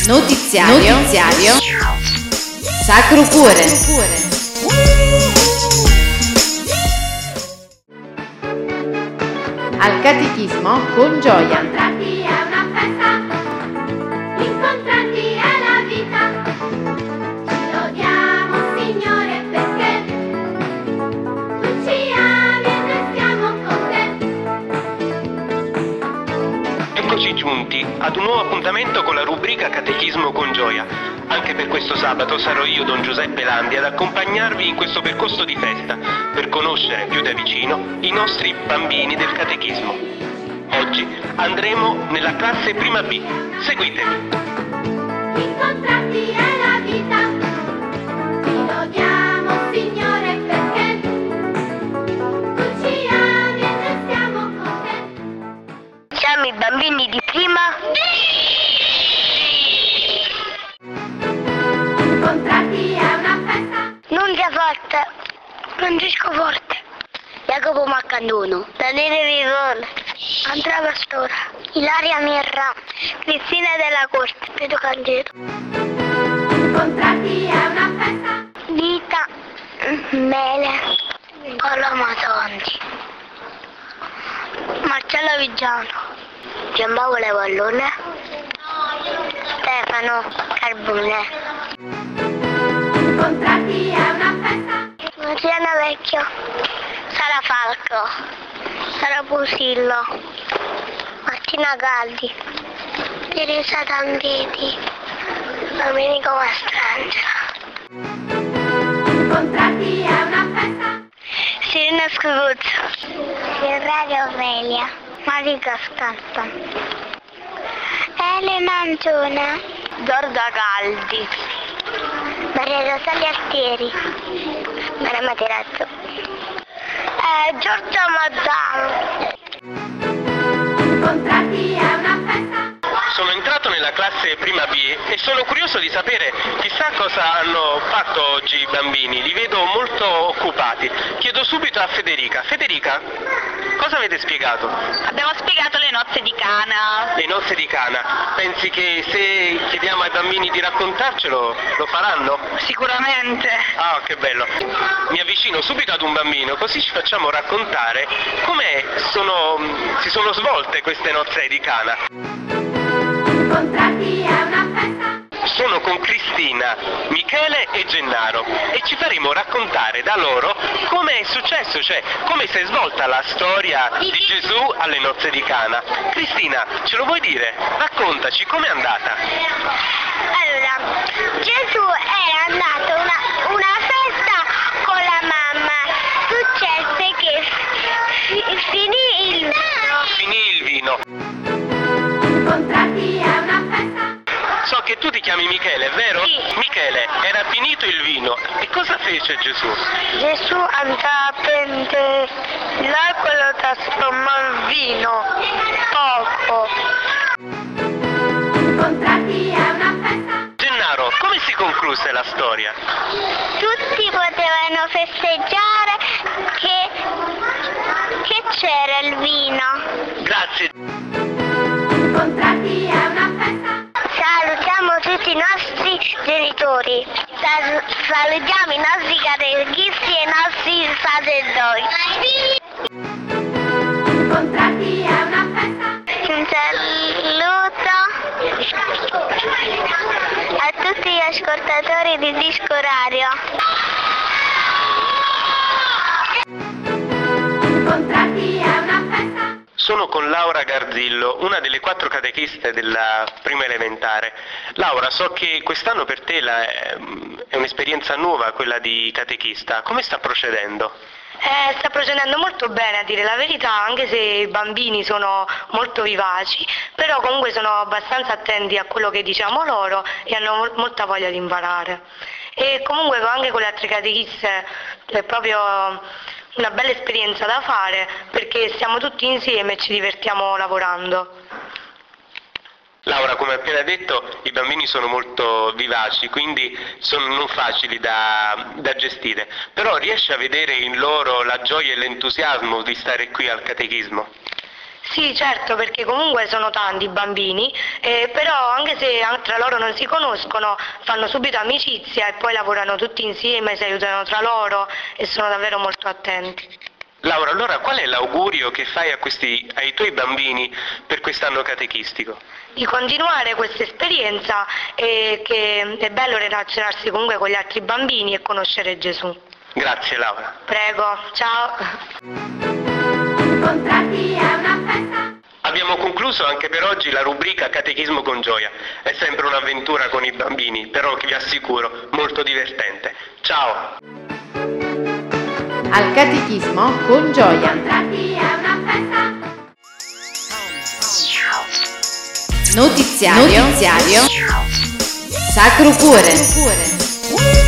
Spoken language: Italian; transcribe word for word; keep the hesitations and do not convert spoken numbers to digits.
Notiziario, Notiziario Sacro Cuore. Al catechismo con gioia. Incontrarti è una festa, incontrarti è la vita. Ci lodiamo, Signore, perché tu ci ami e noi stiamo con te. Eccoci giunti ad un nuovo appuntamento con la rubrica Catechismo con gioia. Anche per questo sabato sarò io, Don Giuseppe Landi, ad accompagnarvi in questo percorso di festa per conoscere più da vicino i nostri bambini del catechismo. Oggi andremo nella classe prima B. Seguitemi. Incontrarti è la vita. Ci lodiamo, Signore, perché tu ci ami e noi stiamo con te. Siamo i bambini di prima. Incontrarti è una festa. Nunzia Forte, Francesco Forte, Jacopo Maccandono, Daniele Vivone, Andrea Pastora, Ilaria Mirra, Cristina della Corte, Pietro Cangeto, Incontrarti è una festa. Vita Mele, Paolo Amatonti, Marcello Vigiano, Gianpaolo Vallone, Stefano Carbone. Incontrarti è una festa. Luciana Vecchio, Sara Falco, Sara Pusillo, Martina Galli, Teresa Tambiti, Domenico Mastrangela. Incontrarti è una festa. Serena Scruzzo, Ferraria Ovelia, Marica Scarpa, Elena Angiona, Giorgia Galdi, Maria Rosalia Altieri, Maria Materazzo, eh, Giorgia Mazzano. Incontrarti è una festa. Sono entrato nella classe prima B e sono curioso di sapere chissà cosa hanno fatto oggi i bambini. Li vedo molto occupati. Chiedo subito a Federica. Federica, cosa avete spiegato? Abbiamo spiegato le nozze di Cana. Le nozze di Cana. Pensi che se chiediamo ai bambini di raccontarcelo lo faranno? Sicuramente. Ah, che bello. Mi avvicino subito ad un bambino, così ci facciamo raccontare come sono, si sono svolte queste nozze di Cana. Incontrarti è una festa. Sono con Cristina, Michele e Gennaro e ci faremo raccontare da loro come è successo, cioè come si è svolta la storia di Gesù alle nozze di Cana. Cristina, ce lo vuoi dire? Raccontaci, com'è andata? Allora, Gesù era andato a una, una festa con la mamma. Successe che fi- finì il vino. Finì il vino. Incontrarti è una festa. So che tu ti chiami Michele, vero? Sì. Michele, era finito il vino. E cosa fece Gesù? Gesù andava a prendere l'acqua e lo trasformò in vino. Poco. Incontrarti è una festa. Gennaro, come si concluse la storia? Tutti potevano festeggiare che, che c'era il vino. Grazie. Incontrarti è una festa. Salutiamo tutti i nostri genitori, Sal- salutiamo i nostri catechisti e i nostri sacerdoti. Incontrarti è una festa. Un saluto a tutti gli ascoltatori di Disco Radio. Incontrarti è una festa. Sono con Laura Garzillo, una delle quattro catechiste della prima elementare. Laura, so che quest'anno per te la, è un'esperienza nuova quella di catechista. Come sta procedendo? Eh, sta procedendo molto bene, a dire la verità, anche se i bambini sono molto vivaci, però comunque sono abbastanza attenti a quello che diciamo loro e hanno mol- molta voglia di imparare. E comunque anche con le altre catechiste è proprio una bella esperienza da fare perché stiamo tutti insieme e ci divertiamo lavorando. Laura, come appena detto, i bambini sono molto vivaci, quindi sono non facili da, da gestire, però riesci a vedere in loro la gioia e l'entusiasmo di stare qui al catechismo? Sì, certo, perché comunque sono tanti i bambini, eh, però anche se an- tra loro non si conoscono, fanno subito amicizia e poi lavorano tutti insieme, si aiutano tra loro e sono davvero molto attenti. Laura, allora qual è l'augurio che fai a questi, ai tuoi bambini per quest'anno catechistico? Di continuare questa esperienza e che è bello relazionarsi comunque con gli altri bambini e conoscere Gesù. Grazie Laura. Prego, ciao. Incontrarti è una festa. Abbiamo concluso anche per oggi la rubrica Catechismo con gioia. È sempre un'avventura con i bambini, però vi assicuro molto divertente. Ciao! Al catechismo con gioia. Incontrarti è una festa. Notiziario, Notiziario Sacro Cuore.